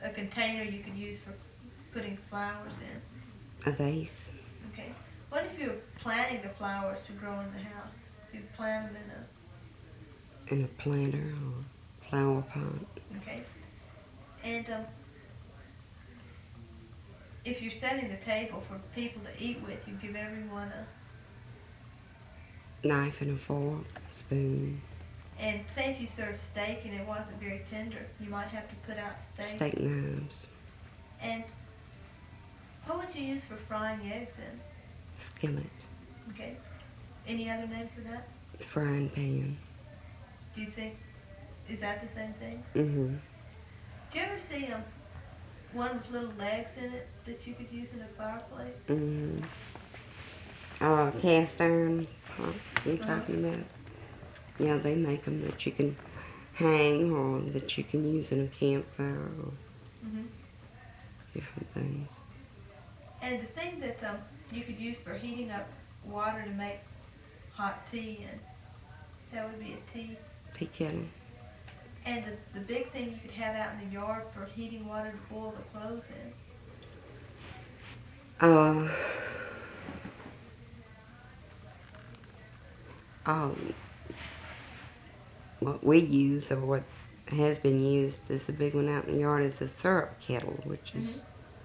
a container you could use for putting flowers in? A vase. Okay. What if you're planting the flowers to grow in the house? You plant them In a planter or flower pot. okay. And if you're setting the table for people to eat with, you give everyone a... Knife and a fork, spoon. And say if you served steak and it wasn't very tender, you might have to put out steak. Steak knives. And what would you use for frying eggs in? Skillet. Okay. Any other name for that? Frying pan. Do you think, is that the same thing? Mm-hmm. Do you ever see one with little legs in it that you could use in a fireplace? Mm-hmm. Cast iron pots you're talking about? Yeah, they make them that you can hang or that you can use in a campfire or different things. And the thing that you could use for heating up water to make hot tea, and that would be a tea. Tea kettle. And the big thing you could have out in the yard for heating water to boil the clothes in. What we use, or what has been used, is a big one out in the yard, is a syrup kettle, which is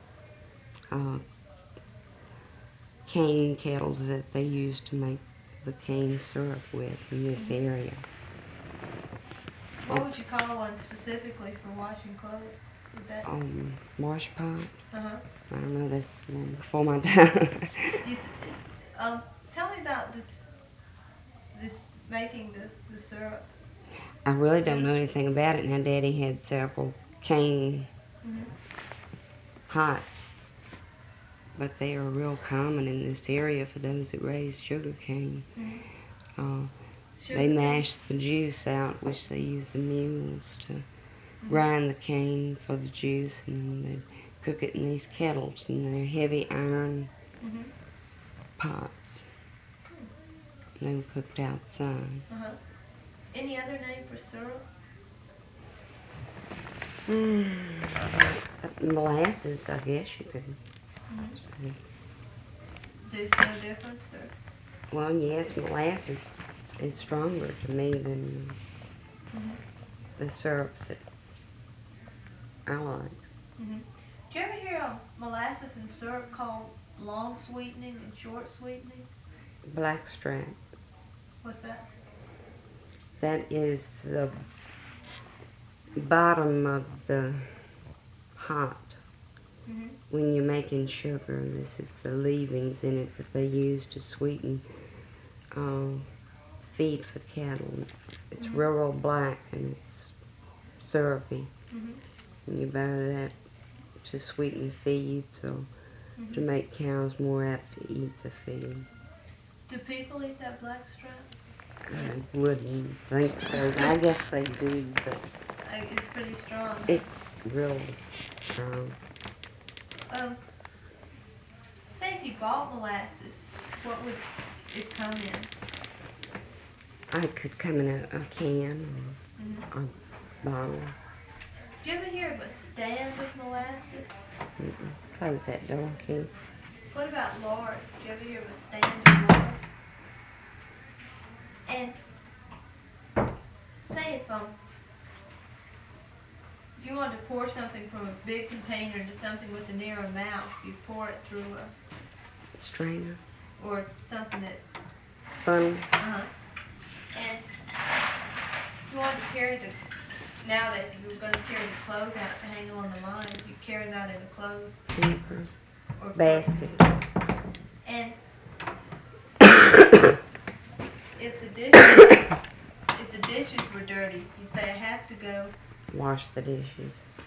cane kettles that they use to make the cane syrup with in this area. What would you call one specifically for washing clothes? Would that... Wash pot. Uh-huh. I don't know, that's long before my time. Tell me about this making the syrup. I really don't know anything about it. Now, Daddy had several cane pots, but they are real common in this area for those that raise sugar cane. They mash the juice out, which they use the mules to grind the cane for the juice, and they cook it in these kettles, and they're heavy iron pots. They were cooked outside. Any other name for syrup? Molasses, I guess you could say. There's no difference, or? Well, yes, molasses is stronger to me than the syrups that I like. Do you ever hear molasses and syrup called long sweetening and short sweetening? Blackstrap. What's that? That is the bottom of the pot. When you're making sugar, this is the leavings in it that they use to sweeten feed for cattle. It's real black and it's syrupy. And you buy that to sweeten feeds or to make cows more apt to eat the feed. Do people eat that blackstrap? I wouldn't think so. I guess they do, but It's pretty strong. it's real strong. Say if you bought molasses, what would it come in? I could come in a can or a bottle. Do you ever hear of a stand with molasses? Close that door, Keith. What about lard? Do you ever hear of a stand with lard? And say if you wanted to pour something from a big container into something with a narrow mouth, you pour it through a Strainer. or something that Funnel. and you wanted to carry now that you were going to carry the clothes out to hang on the line, you carry them out in a clothes or Basket. And if the dishes were dirty, you'd say I have to go Wash the dishes.